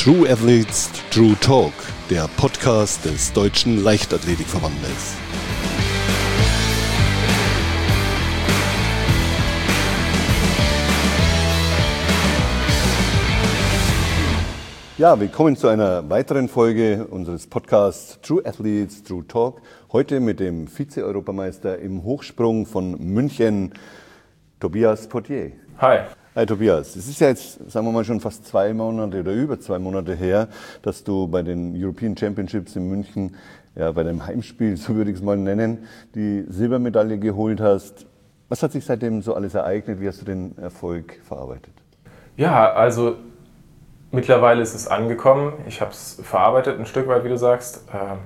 True Athletes, True Talk, der Podcast des Deutschen Leichtathletikverbandes. Ja, willkommen zu einer weiteren Folge unseres Podcasts True Athletes, True Talk. Heute mit dem Vize-Europameister im Hochsprung von München, Tobias Potier. Hi. Hi Tobias, es ist ja jetzt, sagen wir mal, schon fast 2 Monate oder über 2 Monate her, dass du bei den European Championships in München, ja, bei deinem Heimspiel, so würde ich es mal nennen, die Silbermedaille geholt hast. Was hat sich seitdem so alles ereignet? Wie hast du den Erfolg verarbeitet? Ja, also mittlerweile ist es angekommen. Ich habe es verarbeitet, ein Stück weit, wie du sagst.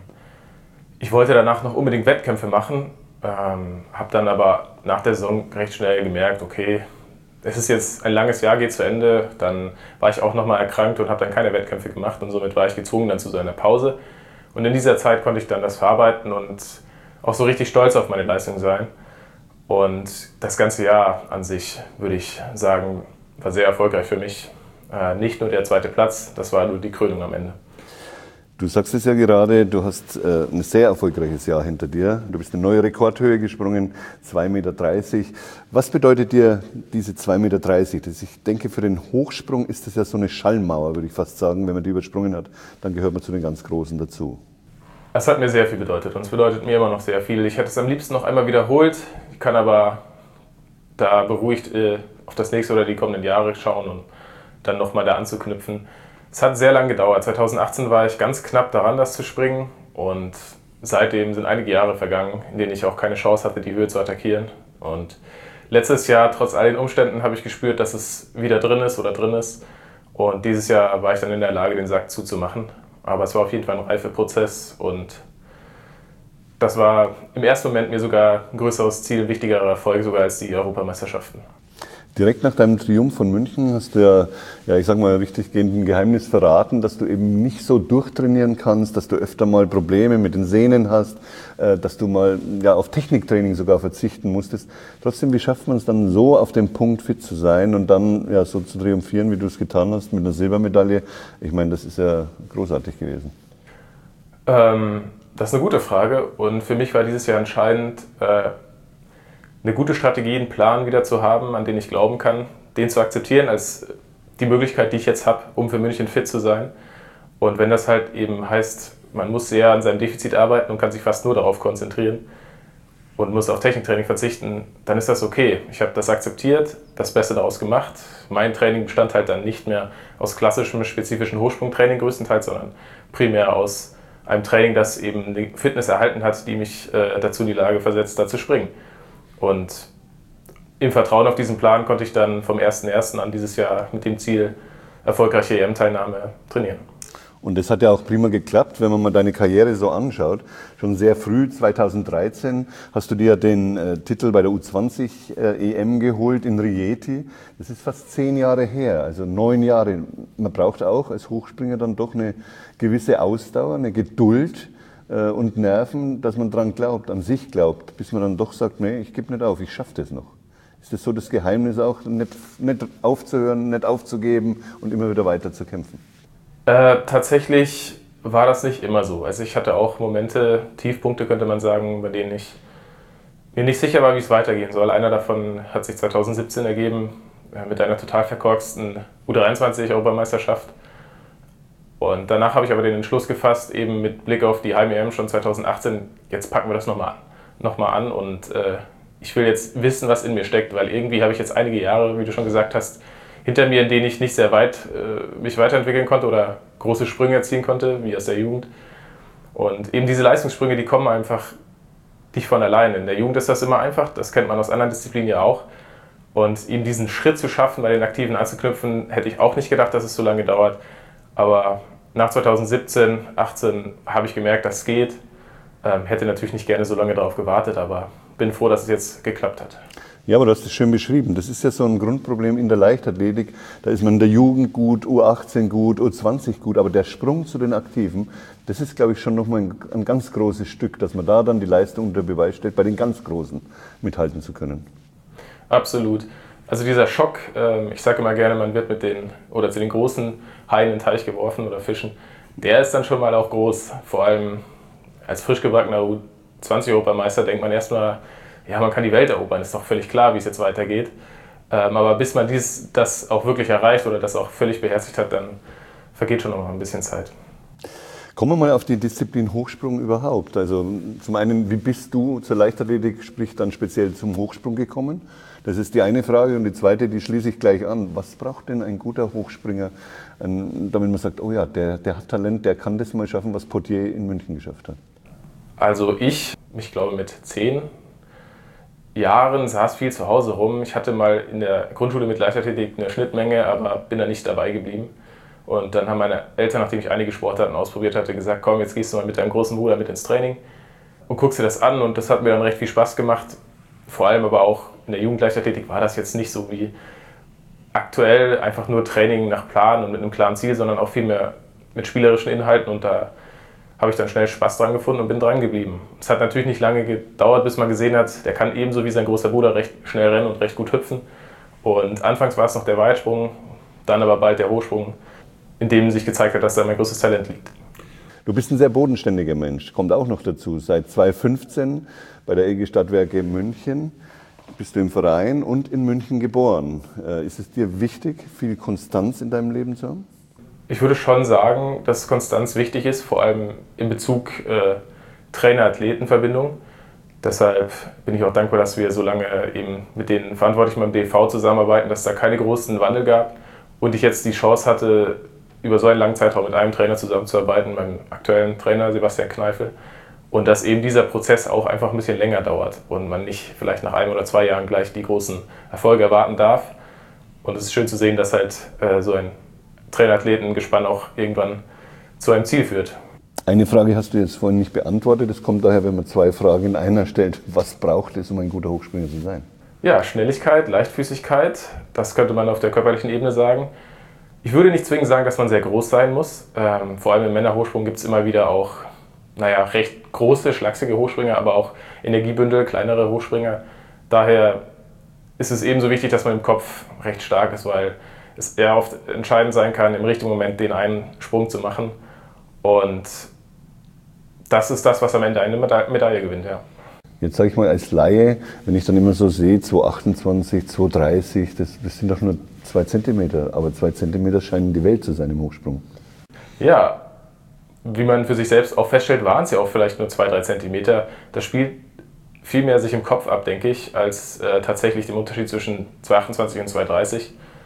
Ich wollte danach noch unbedingt Wettkämpfe machen, habe dann aber nach der Saison recht schnell gemerkt, okay, es ist jetzt ein langes Jahr, geht zu Ende. Dann war ich auch nochmal erkrankt und habe dann keine Wettkämpfe gemacht und somit war ich gezwungen dann zu so einer Pause. Und in dieser Zeit konnte ich dann das verarbeiten und auch so richtig stolz auf meine Leistung sein. Und das ganze Jahr an sich, würde ich sagen, war sehr erfolgreich für mich. Nicht nur der 2. Platz, das war nur die Krönung am Ende. Du sagst es ja gerade, du hast ein sehr erfolgreiches Jahr hinter dir. Du bist eine neue Rekordhöhe gesprungen, 2,30 Meter. Was bedeutet dir diese 2,30 Meter? Ich denke, für den Hochsprung ist das ja so eine Schallmauer, würde ich fast sagen. Wenn man die übersprungen hat, dann gehört man zu den ganz Großen dazu. Es hat mir sehr viel bedeutet und es bedeutet mir immer noch sehr viel. Ich hätte es am liebsten noch einmal wiederholt, ich kann aber da beruhigt auf das nächste oder die kommenden Jahre schauen und dann nochmal da anzuknüpfen. Es hat sehr lange gedauert. 2018 war ich ganz knapp daran, das zu springen. Und seitdem sind einige Jahre vergangen, in denen ich auch keine Chance hatte, die Höhe zu attackieren. Und letztes Jahr, trotz all den Umständen, habe ich gespürt, dass es wieder drin ist. Und dieses Jahr war ich dann in der Lage, den Sack zuzumachen. Aber es war auf jeden Fall ein Reifeprozess. Und das war im ersten Moment mir sogar ein größeres Ziel, ein wichtigerer Erfolg sogar als die Europameisterschaften. Direkt nach deinem Triumph von München hast du ja, ich sag mal, richtig gehend ein Geheimnis verraten, dass du eben nicht so durchtrainieren kannst, dass du öfter mal Probleme mit den Sehnen hast, dass du mal ja, auf Techniktraining sogar verzichten musstest. Trotzdem, wie schafft man es dann so, auf dem Punkt fit zu sein und dann ja, so zu triumphieren, wie du es getan hast, mit einer Silbermedaille? Ich meine, das ist ja großartig gewesen. Das ist eine gute Frage und für mich war dieses Jahr entscheidend, eine gute Strategie, einen Plan wieder zu haben, an den ich glauben kann, den zu akzeptieren als die Möglichkeit, die ich jetzt habe, um für München fit zu sein. Und wenn das halt eben heißt, man muss sehr an seinem Defizit arbeiten und kann sich fast nur darauf konzentrieren und muss auf Techniktraining verzichten, dann ist das okay. Ich habe das akzeptiert, das Beste daraus gemacht. Mein Training bestand halt dann nicht mehr aus klassischem, spezifischen Hochsprungtraining größtenteils, sondern primär aus einem Training, das eben die Fitness erhalten hat, die mich dazu in die Lage versetzt, da zu springen. Und im Vertrauen auf diesen Plan konnte ich dann vom 1.1. an dieses Jahr mit dem Ziel erfolgreiche EM-Teilnahme trainieren. Und das hat ja auch prima geklappt, wenn man mal deine Karriere so anschaut. Schon sehr früh, 2013, hast du dir den Titel bei der U20 EM geholt in Rieti. Das ist fast 10 Jahre her, also 9 Jahre. Man braucht auch als Hochspringer dann doch eine gewisse Ausdauer, eine Geduld und Nerven, dass man dran glaubt, an sich glaubt, bis man dann doch sagt, nee, ich gebe nicht auf, ich schaffe das noch. Ist das so das Geheimnis auch, nicht aufzuhören, nicht aufzugeben und immer wieder weiter zu kämpfen? Tatsächlich war das nicht immer so. Also ich hatte auch Momente, Tiefpunkte könnte man sagen, bei denen ich mir nicht sicher war, wie es weitergehen soll. Einer davon hat sich 2017 ergeben mit einer total verkorksten U23-Europameisterschaft. Und danach habe ich aber den Entschluss gefasst, eben mit Blick auf die Heim-EM schon 2018, jetzt packen wir das nochmal an und ich will jetzt wissen, was in mir steckt, weil irgendwie habe ich jetzt einige Jahre, wie du schon gesagt hast, hinter mir, in denen ich nicht sehr weit mich weiterentwickeln konnte oder große Sprünge erzielen konnte, wie aus der Jugend. Und eben diese Leistungssprünge, die kommen einfach nicht von alleine. In der Jugend ist das immer einfach, das kennt man aus anderen Disziplinen ja auch. Und eben diesen Schritt zu schaffen, bei den Aktiven anzuknüpfen, hätte ich auch nicht gedacht, dass es so lange dauert. Aber nach 2017, 2018 habe ich gemerkt, das geht. Hätte natürlich nicht gerne so lange darauf gewartet, aber bin froh, dass es jetzt geklappt hat. Ja, aber du hast es schön beschrieben. Das ist ja so ein Grundproblem in der Leichtathletik. Da ist man in der Jugend gut, U18 gut, U20 gut, aber der Sprung zu den Aktiven, das ist, glaube ich, schon nochmal ein ganz großes Stück, dass man da dann die Leistung unter Beweis stellt, bei den ganz Großen mithalten zu können. Absolut. Also dieser Schock, ich sage immer gerne, man wird zu den großen Haien in den Teich geworfen oder Fischen, der ist dann schon mal auch groß. Vor allem als frisch gebackener U20-Europameister denkt man erstmal, ja, man kann die Welt erobern, ist doch völlig klar, wie es jetzt weitergeht. Aber bis man das auch wirklich erreicht oder das auch völlig beherzigt hat, dann vergeht schon noch ein bisschen Zeit. Kommen wir mal auf die Disziplin Hochsprung überhaupt. Also zum einen, wie bist du zur Leichtathletik, sprich dann speziell zum Hochsprung gekommen? Das ist die eine Frage. Und die zweite, die schließe ich gleich an. Was braucht denn ein guter Hochspringer, damit man sagt, oh ja, der hat Talent, der kann das mal schaffen, was Potier in München geschafft hat? Also ich glaube mit 10 Jahren saß viel zu Hause rum. Ich hatte mal in der Grundschule mit Leichtathletik eine Schnittmenge, aber bin da nicht dabei geblieben. Und dann haben meine Eltern, nachdem ich einige Sportarten ausprobiert hatte, gesagt, komm, jetzt gehst du mal mit deinem großen Bruder mit ins Training und guckst dir das an. Und das hat mir dann recht viel Spaß gemacht. Vor allem aber auch in der Jugendleichtathletik war das jetzt nicht so wie aktuell, einfach nur Training nach Plan und mit einem klaren Ziel, sondern auch viel mehr mit spielerischen Inhalten. Und da habe ich dann schnell Spaß dran gefunden und bin dran geblieben. Es hat natürlich nicht lange gedauert, bis man gesehen hat, der kann ebenso wie sein großer Bruder recht schnell rennen und recht gut hüpfen. Und anfangs war es noch der Weitsprung, dann aber bald der Hochsprung, in dem sich gezeigt hat, dass da mein größtes Talent liegt. Du bist ein sehr bodenständiger Mensch, kommt auch noch dazu. Seit 2015 bei der EG Stadtwerke München bist du im Verein und in München geboren. Ist es dir wichtig, viel Konstanz in deinem Leben zu haben? Ich würde schon sagen, dass Konstanz wichtig ist, vor allem in Bezug Trainer-Athleten-Verbindung. Deshalb bin ich auch dankbar, dass wir so lange eben mit den Verantwortlichen beim DV zusammenarbeiten, dass es da keine großen Wandel gab und ich jetzt die Chance hatte, über so einen langen Zeitraum mit einem Trainer zusammenzuarbeiten, meinem aktuellen Trainer Sebastian Kneifel, und dass eben dieser Prozess auch einfach ein bisschen länger dauert und man nicht vielleicht nach 1 oder 2 Jahren gleich die großen Erfolge erwarten darf. Und es ist schön zu sehen, dass halt so ein Trainer-Athleten-Gespann auch irgendwann zu einem Ziel führt. Eine Frage hast du jetzt vorhin nicht beantwortet. Das kommt daher, wenn man 2 Fragen in einer stellt. Was braucht es, um ein guter Hochspringer zu sein? Ja, Schnelligkeit, Leichtfüßigkeit, das könnte man auf der körperlichen Ebene sagen. Ich würde nicht zwingend sagen, dass man sehr groß sein muss. Vor allem im Männerhochsprung gibt es immer wieder auch recht große, schlachsige Hochspringer, aber auch Energiebündel, kleinere Hochspringer. Daher ist es ebenso wichtig, dass man im Kopf recht stark ist, weil es eher oft entscheidend sein kann, im richtigen Moment den einen Sprung zu machen. Und das ist das, was am Ende eine Medaille gewinnt. Ja. Jetzt sage ich mal als Laie, wenn ich dann immer so sehe, 2,28, 2,30, das sind doch nur 2 Zentimeter. Aber 2 Zentimeter scheinen die Welt zu sein im Hochsprung. Ja, wie man für sich selbst auch feststellt, waren es ja auch vielleicht nur 2-3 Zentimeter. Das spielt viel mehr sich im Kopf ab, denke ich, als tatsächlich dem Unterschied zwischen 2,28 und 2,30.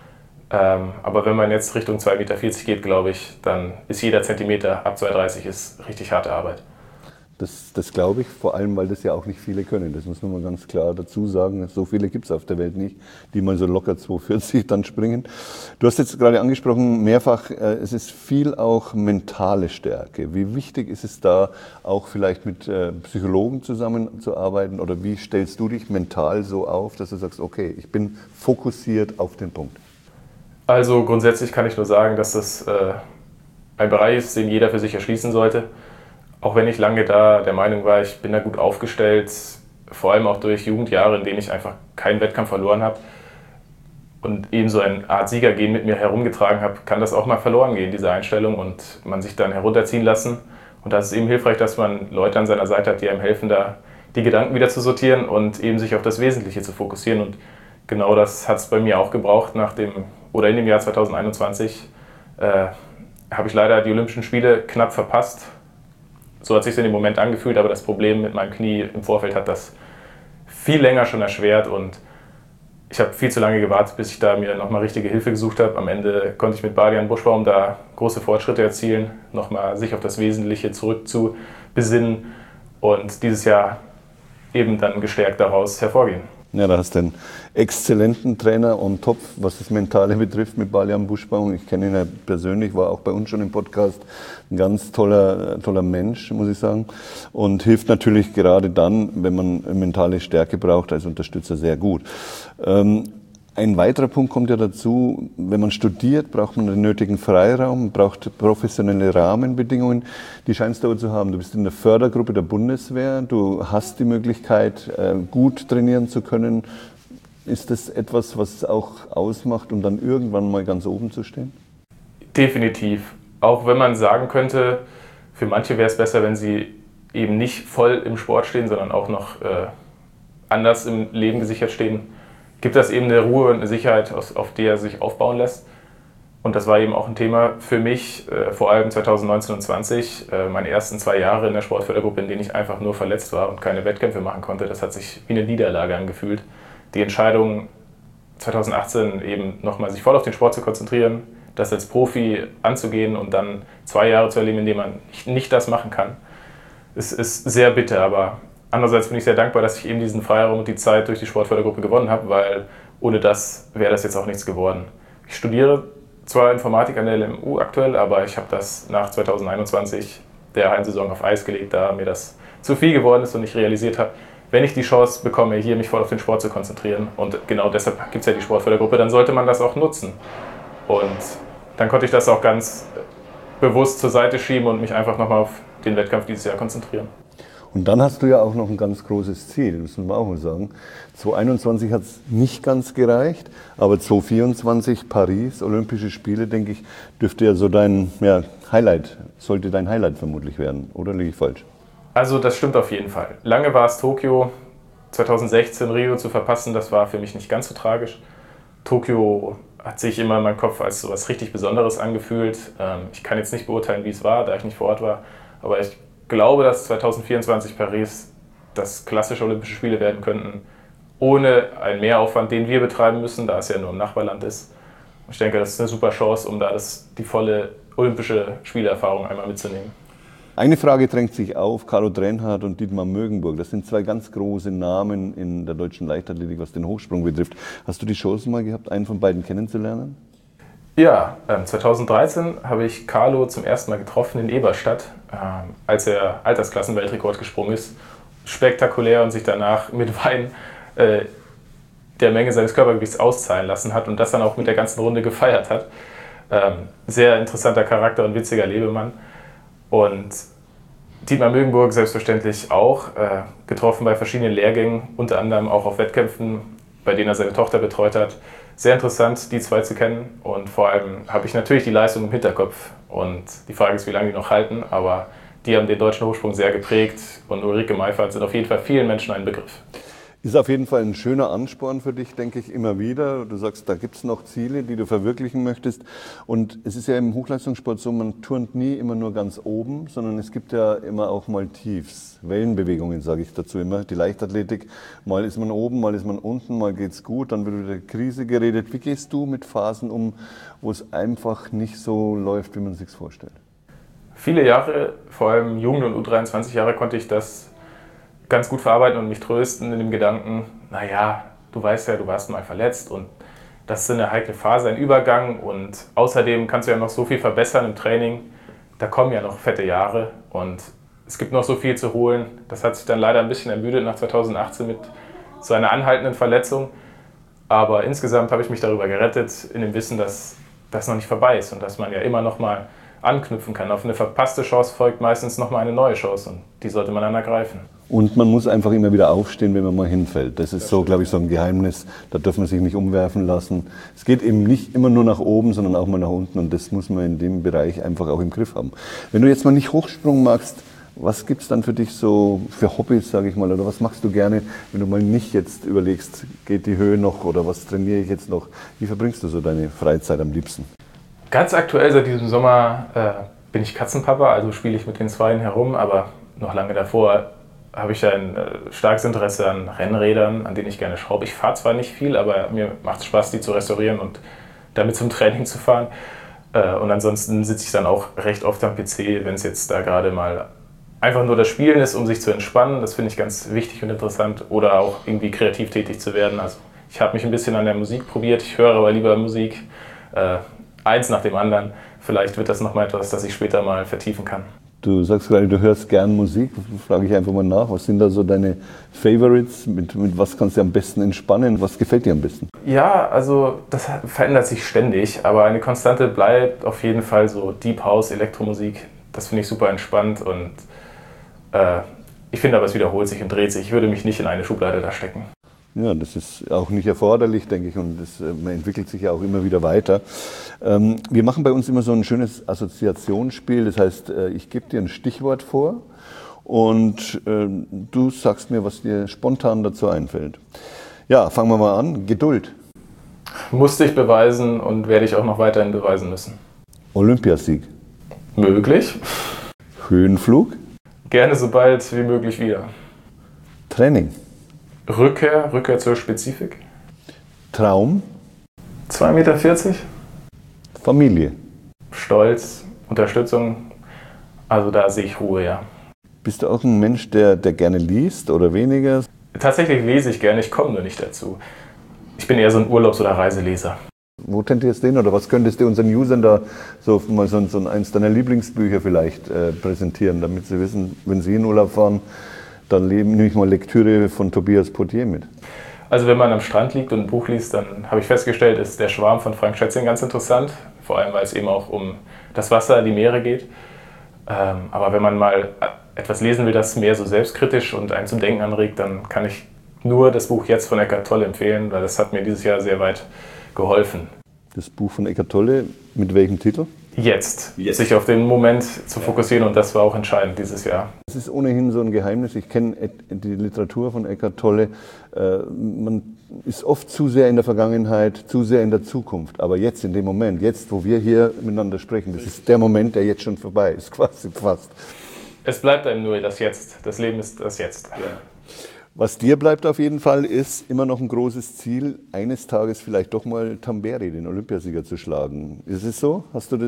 Aber wenn man jetzt Richtung 2,40 Meter geht, glaube ich, dann ist jeder Zentimeter ab 2,30 ist richtig harte Arbeit. Das glaube ich, vor allem, weil das ja auch nicht viele können. Das muss man mal ganz klar dazu sagen. So viele gibt es auf der Welt nicht, die mal so locker 2,40 dann springen. Du hast jetzt gerade angesprochen, mehrfach, es ist viel auch mentale Stärke. Wie wichtig ist es da, auch vielleicht mit Psychologen zusammenzuarbeiten? Oder wie stellst du dich mental so auf, dass du sagst, okay, ich bin fokussiert auf den Punkt? Also grundsätzlich kann ich nur sagen, dass das ein Bereich ist, den jeder für sich erschließen sollte. Auch wenn ich lange da der Meinung war, ich bin da gut aufgestellt, vor allem auch durch Jugendjahre, in denen ich einfach keinen Wettkampf verloren habe und eben so eine Art Siegergehen mit mir herumgetragen habe, kann das auch mal verloren gehen, diese Einstellung, und man sich dann herunterziehen lassen. Und da ist es eben hilfreich, dass man Leute an seiner Seite hat, die einem helfen, da die Gedanken wieder zu sortieren und eben sich auf das Wesentliche zu fokussieren. Und genau das hat es bei mir auch gebraucht. In dem Jahr 2021 habe ich leider die Olympischen Spiele knapp verpasst. So hat es sich in dem Moment angefühlt, aber das Problem mit meinem Knie im Vorfeld hat das viel länger schon erschwert und ich habe viel zu lange gewartet, bis ich da mir nochmal richtige Hilfe gesucht habe. Am Ende konnte ich mit Badian Buschbaum da große Fortschritte erzielen, nochmal sich auf das Wesentliche zurück zu besinnen und dieses Jahr eben dann gestärkt daraus hervorgehen. Ja, da hast du einen exzellenten Trainer on top, was das Mentale betrifft, mit Badian Buschbaum. Ich kenne ihn ja persönlich, war auch bei uns schon im Podcast. Ein ganz toller Mensch, muss ich sagen. Und hilft natürlich gerade dann, wenn man mentale Stärke braucht, als Unterstützer sehr gut. Ein weiterer Punkt kommt ja dazu, wenn man studiert, braucht man den nötigen Freiraum, braucht professionelle Rahmenbedingungen. Die scheinst du aber zu haben. Du bist in der Fördergruppe der Bundeswehr, du hast die Möglichkeit, gut trainieren zu können. Ist das etwas, was es auch ausmacht, um dann irgendwann mal ganz oben zu stehen? Definitiv. Auch wenn man sagen könnte, für manche wäre es besser, wenn sie eben nicht voll im Sport stehen, sondern auch noch anders im Leben gesichert stehen, gibt das eben eine Ruhe und eine Sicherheit, auf die er sich aufbauen lässt. Und das war eben auch ein Thema für mich, vor allem 2019 und 2020, meine ersten 2 Jahre in der Sportfördergruppe, in denen ich einfach nur verletzt war und keine Wettkämpfe machen konnte. Das hat sich wie eine Niederlage angefühlt. Die Entscheidung 2018 eben nochmal sich voll auf den Sport zu konzentrieren, das als Profi anzugehen und dann 2 Jahre zu erleben, in denen man nicht das machen kann, ist sehr bitter. Aber andererseits bin ich sehr dankbar, dass ich eben diesen Freiraum und die Zeit durch die Sportfördergruppe gewonnen habe, weil ohne das wäre das jetzt auch nichts geworden. Ich studiere zwar Informatik an der LMU aktuell, aber ich habe das nach 2021 der Hallensaison auf Eis gelegt, da mir das zu viel geworden ist und ich realisiert habe, wenn ich die Chance bekomme, hier mich voll auf den Sport zu konzentrieren, und genau deshalb gibt es ja die Sportfördergruppe, dann sollte man das auch nutzen. Und dann konnte ich das auch ganz bewusst zur Seite schieben und mich einfach nochmal auf den Wettkampf dieses Jahr konzentrieren. Und dann hast du ja auch noch ein ganz großes Ziel, müssen wir auch mal sagen. 2021 hat es nicht ganz gereicht, aber 2024 Paris, Olympische Spiele, denke ich, dürfte ja so dein Highlight, sollte dein Highlight vermutlich werden, oder liege ich falsch? Also das stimmt auf jeden Fall. Lange war es Tokio, 2016 Rio zu verpassen, das war für mich nicht ganz so tragisch. Tokio hat sich immer in meinem Kopf als so etwas richtig Besonderes angefühlt. Ich kann jetzt nicht beurteilen, wie es war, da ich nicht vor Ort war, aber ich glaube, dass 2024 Paris das klassische Olympische Spiele werden könnten, ohne einen Mehraufwand, den wir betreiben müssen, da es ja nur im Nachbarland ist. Ich denke, das ist eine super Chance, um da die volle olympische Spielerfahrung einmal mitzunehmen. Eine Frage drängt sich auf, Carlo Drenhardt und Dietmar Mögenburg, das sind 2 ganz große Namen in der deutschen Leichtathletik, was den Hochsprung betrifft. Hast du die Chance mal gehabt, einen von beiden kennenzulernen? Ja, 2013 habe ich Carlo zum ersten Mal getroffen in Eberstadt, als er Altersklassen-Weltrekord gesprungen ist. Spektakulär und sich danach mit Wein der Menge seines Körpergewichts auszahlen lassen hat und das dann auch mit der ganzen Runde gefeiert hat. Sehr interessanter Charakter und witziger Lebemann. Und Dietmar Mögenburg selbstverständlich auch, getroffen bei verschiedenen Lehrgängen, unter anderem auch auf Wettkämpfen, bei denen er seine Tochter betreut hat. Sehr interessant, die 2 zu kennen, und vor allem habe ich natürlich die Leistung im Hinterkopf und die Frage ist, wie lange die noch halten, aber die haben den deutschen Hochsprung sehr geprägt und Ulrike Meifert sind auf jeden Fall vielen Menschen ein Begriff. Ist auf jeden Fall ein schöner Ansporn für dich, denke ich, immer wieder. Du sagst, da gibt es noch Ziele, die du verwirklichen möchtest. Und es ist ja im Hochleistungssport so, man turnt nie immer nur ganz oben, sondern es gibt ja immer auch mal Tiefs, Wellenbewegungen, sage ich dazu immer. Die Leichtathletik, mal ist man oben, mal ist man unten, mal geht's gut, dann wird wieder Krise geredet. Wie gehst du mit Phasen um, wo es einfach nicht so läuft, wie man es sich vorstellt? Viele Jahre, vor allem Jugend- und U23 Jahre, konnte ich das ganz gut verarbeiten und mich trösten in dem Gedanken, naja, du weißt ja, du warst mal verletzt und das ist eine heikle Phase, ein Übergang, und außerdem kannst du ja noch so viel verbessern im Training, da kommen ja noch fette Jahre und es gibt noch so viel zu holen. Das hat sich dann leider ein bisschen ermüdet nach 2018 mit so einer anhaltenden Verletzung, aber insgesamt habe ich mich darüber gerettet, in dem Wissen, dass das noch nicht vorbei ist und dass man ja immer noch mal anknüpfen kann. Auf eine verpasste Chance folgt meistens noch mal eine neue Chance und die sollte man dann ergreifen. Und man muss einfach immer wieder aufstehen, wenn man mal hinfällt. Das ist so, glaube ich, so ein Geheimnis. Da darf man sich nicht umwerfen lassen. Es geht eben nicht immer nur nach oben, sondern auch mal nach unten. Und das muss man in dem Bereich einfach auch im Griff haben. Wenn du jetzt mal nicht Hochsprung magst, was gibt's dann für dich so für Hobbys, sage ich mal? Oder was machst du gerne, wenn du mal nicht jetzt überlegst, geht die Höhe noch oder was trainiere ich jetzt noch? Wie verbringst du so deine Freizeit am liebsten? Ganz aktuell seit diesem Sommer bin ich Katzenpapa, also spiele ich mit den Zweien herum. Aber noch lange davor habe ich ein starkes Interesse an Rennrädern, an denen ich gerne schraube. Ich fahre zwar nicht viel, aber mir macht es Spaß, die zu restaurieren und damit zum Training zu fahren. Und ansonsten sitze ich dann auch recht oft am PC, wenn es jetzt da gerade mal einfach nur das Spielen ist, um sich zu entspannen. Das finde ich ganz wichtig und interessant. Oder auch irgendwie kreativ tätig zu werden. Also ich habe mich ein bisschen an der Musik probiert. Ich höre aber lieber Musik, eins nach dem anderen. Vielleicht wird das nochmal etwas, das ich später mal vertiefen kann. Du sagst gerade, du hörst gern Musik. Frage ich einfach mal nach. Was sind da so deine Favorites? Mit was kannst du am besten entspannen? Was gefällt dir am besten? Ja, also das verändert sich ständig, aber eine Konstante bleibt auf jeden Fall so Deep House, Elektromusik. Das finde ich super entspannt und ich finde aber, es wiederholt sich und dreht sich. Ich würde mich nicht in eine Schublade da stecken. Ja, das ist auch nicht erforderlich, denke ich, und man entwickelt sich ja auch immer wieder weiter. Wir machen bei uns immer so ein schönes Assoziationsspiel, das heißt, ich gebe dir ein Stichwort vor und du sagst mir, was dir spontan dazu einfällt. Ja, fangen wir mal an. Geduld. Musste ich beweisen und werde ich auch noch weiterhin beweisen müssen. Olympiasieg. Möglich. Höhenflug. Gerne so bald wie möglich wieder. Training. Rückkehr zur Spezifik. Traum. 2,40 Meter. Familie. Stolz, Unterstützung. Also da sehe ich Ruhe, ja. Bist du auch ein Mensch, der gerne liest oder weniger? Tatsächlich lese ich gerne, ich komme nur nicht dazu. Ich bin eher so ein Urlaubs- oder Reiseleser. Wo tendierst du hin oder was könntest du unseren Usern da so mal so eins deiner Lieblingsbücher vielleicht präsentieren, damit sie wissen, wenn sie in Urlaub fahren, dann nehme ich mal Lektüre von Tobias Potier mit. Also wenn man am Strand liegt und ein Buch liest, dann habe ich festgestellt, ist Der Schwarm von Frank Schätzing ganz interessant. Vor allem, weil es eben auch um das Wasser, die Meere geht. Aber wenn man mal etwas lesen will, das mehr so selbstkritisch und einen zum Denken anregt, dann kann ich nur das Buch Jetzt von Eckhart Tolle empfehlen, weil das hat mir dieses Jahr sehr weit geholfen. Das Buch von Eckhart Tolle, mit welchem Titel? Jetzt. Sich auf den Moment zu fokussieren, und das war auch entscheidend dieses Jahr. Es ist ohnehin so ein Geheimnis. Ich kenne die Literatur von Eckhart Tolle. Man ist oft zu sehr in der Vergangenheit, zu sehr in der Zukunft. Aber jetzt, in dem Moment, jetzt, wo wir hier miteinander sprechen, das ist der Moment, der jetzt schon vorbei ist, quasi fast. Es bleibt einem nur das Jetzt. Das Leben ist das Jetzt. Ja. Was dir bleibt auf jeden Fall, ist immer noch ein großes Ziel, eines Tages vielleicht doch mal Tamberi, den Olympiasieger, zu schlagen. Ist es so? Hast du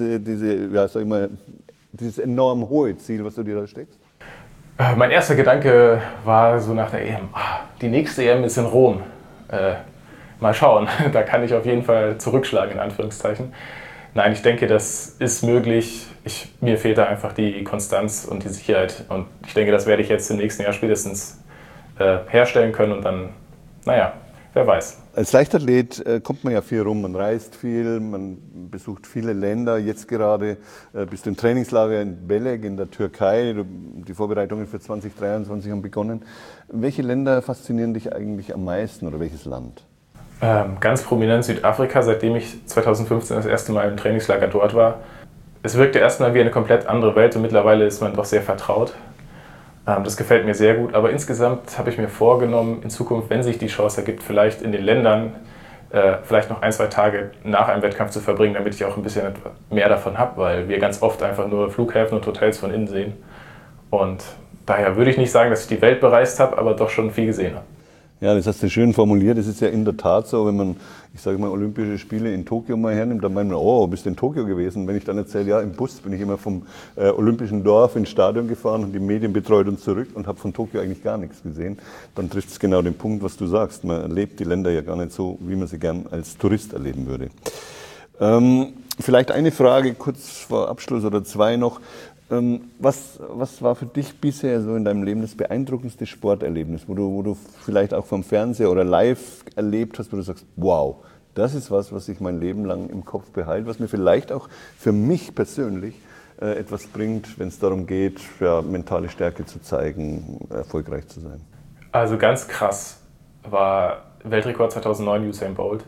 dieses enorm hohe Ziel, was du dir da steckst? Mein erster Gedanke war so nach der EM, die nächste EM ist in Rom. Mal schauen, da kann ich auf jeden Fall zurückschlagen, in Anführungszeichen. Nein, ich denke, das ist möglich. Mir fehlt da einfach die Konstanz und die Sicherheit. Und ich denke, das werde ich jetzt im nächsten Jahr spätestens herstellen können und dann, naja, wer weiß. Als Leichtathlet kommt man ja viel rum, man reist viel, man besucht viele Länder. Jetzt gerade bist du im Trainingslager in Belek in der Türkei. Die Vorbereitungen für 2023 haben begonnen. Welche Länder faszinieren dich eigentlich am meisten oder welches Land? Ganz prominent Südafrika, seitdem ich 2015 das erste Mal im Trainingslager dort war. Es wirkte erstmal wie eine komplett andere Welt und mittlerweile ist man doch sehr vertraut. Das gefällt mir sehr gut, aber insgesamt habe ich mir vorgenommen, in Zukunft, wenn sich die Chance ergibt, vielleicht in den Ländern vielleicht noch 1-2 Tage nach einem Wettkampf zu verbringen, damit ich auch ein bisschen mehr davon habe, weil wir ganz oft einfach nur Flughäfen und Hotels von innen sehen. Und daher würde ich nicht sagen, dass ich die Welt bereist habe, aber doch schon viel gesehen habe. Ja, das hast du schön formuliert. Es ist ja in der Tat so, wenn man, ich sage mal, Olympische Spiele in Tokio mal hernimmt, dann meint man, oh, bist du in Tokio gewesen? Wenn ich dann erzähle, ja, im Bus bin ich immer vom Olympischen Dorf ins Stadion gefahren und die Medien betreut und zurück und habe von Tokio eigentlich gar nichts gesehen, dann trifft es genau den Punkt, was du sagst. Man erlebt die Länder ja gar nicht so, wie man sie gern als Tourist erleben würde. Vielleicht eine Frage kurz vor Abschluss oder zwei noch. Was war für dich bisher so in deinem Leben das beeindruckendste Sporterlebnis, wo du vielleicht auch vom Fernseher oder live erlebt hast, wo du sagst, wow, das ist was ich mein Leben lang im Kopf behalte, was mir vielleicht auch für mich persönlich etwas bringt, wenn es darum geht, ja, mentale Stärke zu zeigen, erfolgreich zu sein? Also ganz krass war Weltrekord 2009 Usain Bolt.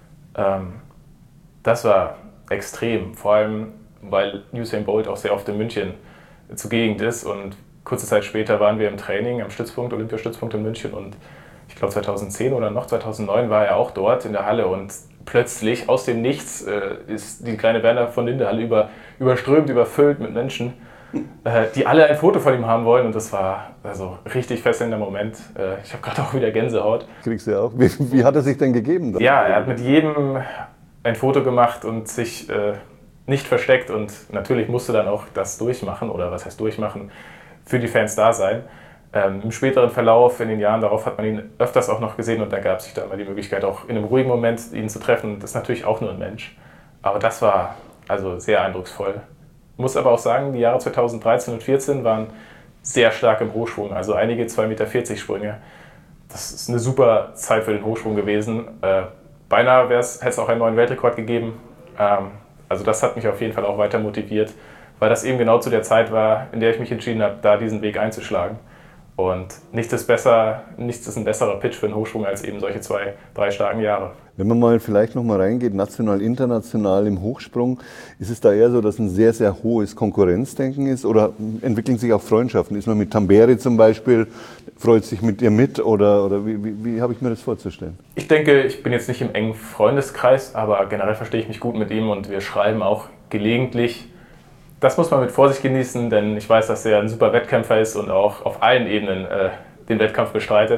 Das war extrem, vor allem weil Usain Bolt auch sehr oft in München zugegen ist und kurze Zeit später waren wir im Training am Stützpunkt, Olympiastützpunkt in München und ich glaube 2010 oder noch 2009 war er auch dort in der Halle und plötzlich aus dem Nichts ist die kleine Werner von Linde Halle überströmt, überfüllt mit Menschen, die alle ein Foto von ihm haben wollen und das war also richtig fesselnder Moment. Ich habe gerade auch wieder Gänsehaut. Kriegst du ja auch. Wie hat er sich denn gegeben? Dann? Ja, er hat mit jedem ein Foto gemacht und sich nicht versteckt und natürlich musste dann auch das durchmachen, oder was heißt durchmachen, für die Fans da sein. Im späteren Verlauf, in den Jahren darauf, hat man ihn öfters auch noch gesehen und da gab es sich dann mal die Möglichkeit, auch in einem ruhigen Moment ihn zu treffen. Das ist natürlich auch nur ein Mensch. Aber das war also sehr eindrucksvoll. Ich muss aber auch sagen, die Jahre 2013 und 2014 waren sehr stark im Hochschwung, also einige 2,40 Meter Sprünge. Das ist eine super Zeit für den Hochschwung gewesen. Beinahe hätte es auch einen neuen Weltrekord gegeben. Also das hat mich auf jeden Fall auch weiter motiviert, weil das eben genau zu der Zeit war, in der ich mich entschieden habe, da diesen Weg einzuschlagen. Und nichts ist ein besserer Pitch für einen Hochsprung als eben solche 2-3 starken Jahre. Wenn man mal vielleicht noch mal reingeht, national, international im Hochsprung, ist es da eher so, dass ein sehr, sehr hohes Konkurrenzdenken ist oder entwickeln sich auch Freundschaften? Ist man mit Tamberi zum Beispiel, freut sich mit ihr mit oder wie habe ich mir das vorzustellen? Ich denke, ich bin jetzt nicht im engen Freundeskreis, aber generell verstehe ich mich gut mit ihm und wir schreiben auch gelegentlich. Das muss man mit Vorsicht genießen, denn ich weiß, dass er ein super Wettkämpfer ist und auch auf allen Ebenen den Wettkampf bestreitet.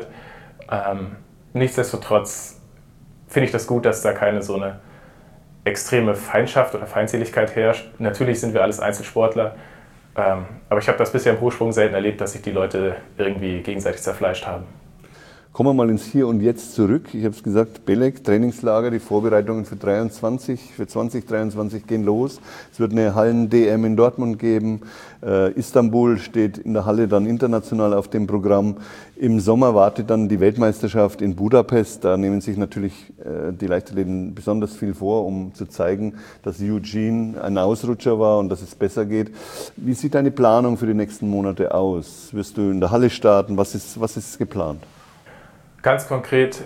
Nichtsdestotrotz finde ich das gut, dass da keine so eine extreme Feindschaft oder Feindseligkeit herrscht. Natürlich sind wir alles Einzelsportler, aber ich habe das bisher im Hochsprung selten erlebt, dass sich die Leute irgendwie gegenseitig zerfleischt haben. Kommen wir mal ins Hier und Jetzt zurück. Ich habe es gesagt, Belek, Trainingslager, die Vorbereitungen für 2023 gehen los. Es wird eine Hallen-DM in Dortmund geben. Istanbul steht in der Halle dann international auf dem Programm. Im Sommer wartet dann die Weltmeisterschaft in Budapest. Da nehmen sich natürlich die Leichtathleten besonders viel vor, um zu zeigen, dass Eugene ein Ausrutscher war und dass es besser geht. Wie sieht deine Planung für die nächsten Monate aus? Wirst du in der Halle starten? Was ist geplant? Ganz konkret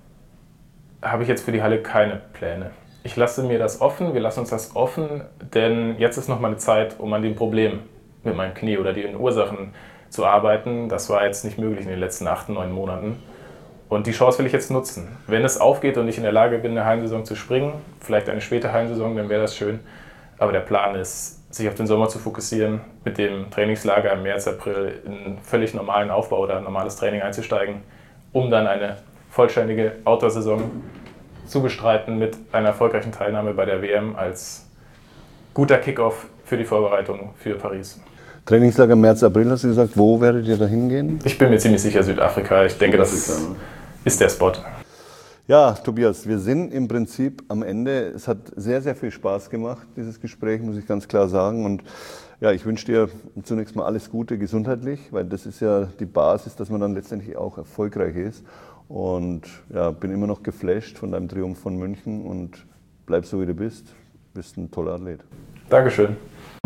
habe ich jetzt für die Halle keine Pläne. Ich lasse mir das offen, wir lassen uns das offen, denn jetzt ist noch mal eine Zeit, um an dem Problem mit meinem Knie oder den Ursachen zu arbeiten. Das war jetzt nicht möglich in den letzten 8, 9 Monaten. Und die Chance will ich jetzt nutzen. Wenn es aufgeht und ich in der Lage bin, eine Hallensaison zu springen, vielleicht eine späte Hallensaison, dann wäre das schön. Aber der Plan ist, sich auf den Sommer zu fokussieren, mit dem Trainingslager im März, April in einen völlig normalen Aufbau oder normales Training einzusteigen, um dann eine vollständige Outdoor-Saison zu bestreiten mit einer erfolgreichen Teilnahme bei der WM als guter Kickoff für die Vorbereitung für Paris. Trainingslager März, April hast du gesagt. Wo werdet ihr da hingehen? Ich bin mir ziemlich sicher Südafrika. Ich denke, das ist der Spot. Ja, Tobias, wir sind im Prinzip am Ende. Es hat sehr, sehr viel Spaß gemacht, dieses Gespräch, muss ich ganz klar sagen. Und ja, ich wünsche dir zunächst mal alles Gute gesundheitlich, weil das ist ja die Basis, dass man dann letztendlich auch erfolgreich ist. Und ja, bin immer noch geflasht von deinem Triumph von München und bleib so, wie du bist. Bist ein toller Athlet. Dankeschön.